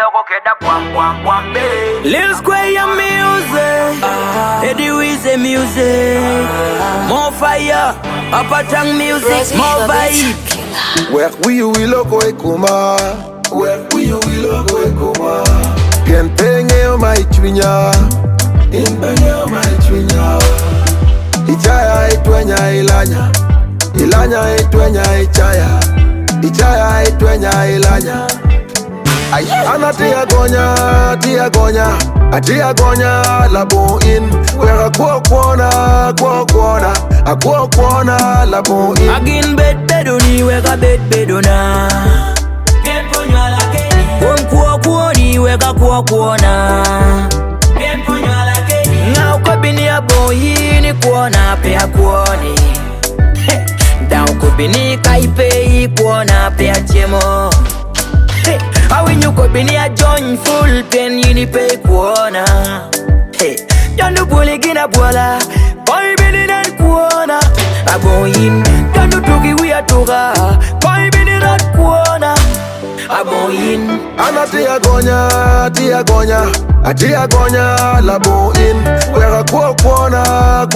logo queda buam buam buam be. Lil Square music, Eddie Weezy music, more fire, Upper Tongue music, more vibe. Where we logo ekuma, where we logo ekuma. Bien penye my twinya, in penye my twinya. Ichaya etwenya ilanya, ilanya etwenya ichaya, ichaya etwenya ilanya. Ana tia gonya, atia gonya labo in. Where a kuona, labo in. Again bedoni, weka bedona. Kemponyo la keni. Kuoni, weka kuona. Kemponyo la keni. Na ukobini aboyini kuona pe akuoni. Down kubini kaipe kuona pe achemo. Awinyu kubini a join full pen yini pe kuona. Yanu puli gina bola, boy bini nan kuona. Aboyin, yanu tuki we atuga, boy bini nan kuona. Aboyin. Ana tia gonya, atia gonya labo in. Where a kuona,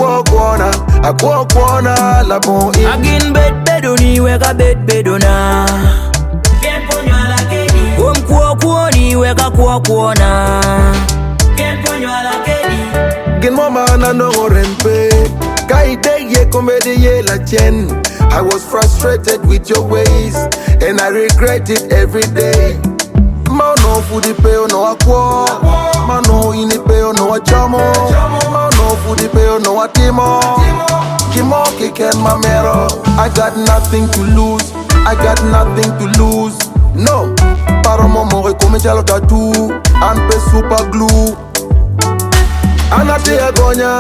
labo in. Again bedoni, weka bedona. Kemponyo la keni. Kuoni, weka kuona. Kemponyo la keni. Gin mama na no rempe. Kaide ye komedi ye la chen. I was frustrated with your ways, and I regret it every day. Mano fudi peo no akwo, mano ini peo no achamo, mano fudi peo no atimo. Kimo kiken mamero. I got nothing to lose, I got nothing to lose. No, paro momo come chalo tattoo, ampe super glue. Ana tia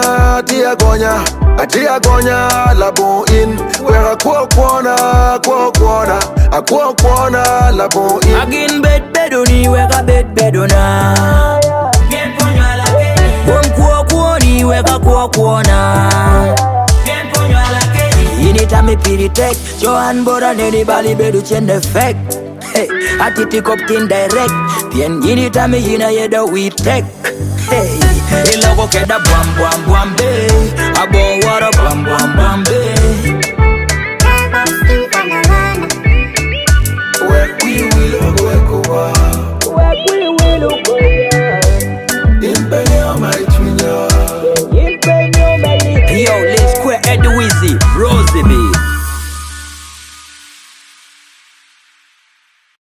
gonya, labo in. Where a kuona, labo in. Again bedoni, weka bedona. Kemponyo la keni. Kuoni, weka kuona. Kemponyo la keni. Anytime me pity tech, Johan Bora neni bali bedu chen defect. Hey, ati pick up kin direct. Bien anytime me yina yeda we tech. Hey, ilogo keda buam be. Abo wara buam be.